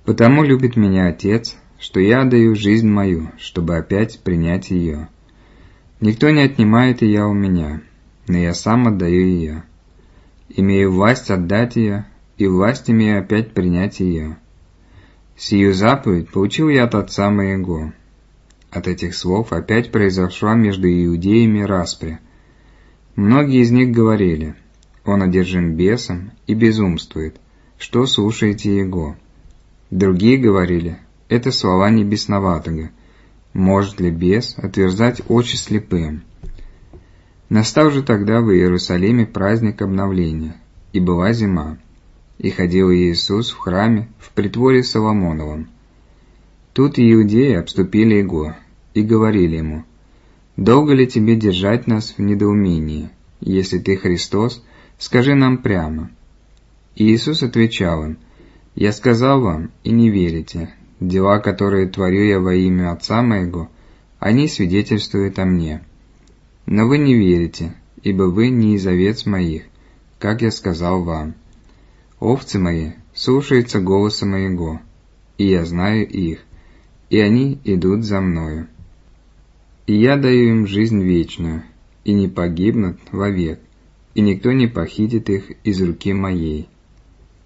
Потому любит меня Отец, что я отдаю жизнь мою, чтобы опять принять ее. Никто не отнимает ее у меня, но я сам отдаю ее. Имею власть отдать ее, и власть имею опять принять ее. Сию заповедь получил я от Отца моего». От этих слов опять произошла между иудеями распря. Многие из них говорили: «Он одержим бесом и безумствует, что слушаете его?» Другие говорили: «Это слова не бесноватого. Может ли бес отверзать очи слепым?» Настал же тогда в Иерусалиме праздник обновления, и была зима, и ходил Иисус в храме в притворе Соломоновом. Тут иудеи обступили его и говорили ему: «Долго ли тебе держать нас в недоумении? Если ты Христос, скажи нам прямо». И Иисус отвечал им: «Я сказал вам, и не верите. Дела, которые творю я во имя Отца моего, они свидетельствуют о мне. Но вы не верите, ибо вы не из овец моих, как я сказал вам. Овцы мои слушаются голоса моего, и я знаю их, и они идут за мною. И я даю им жизнь вечную, и не погибнут вовек, и никто не похитит их из руки моей.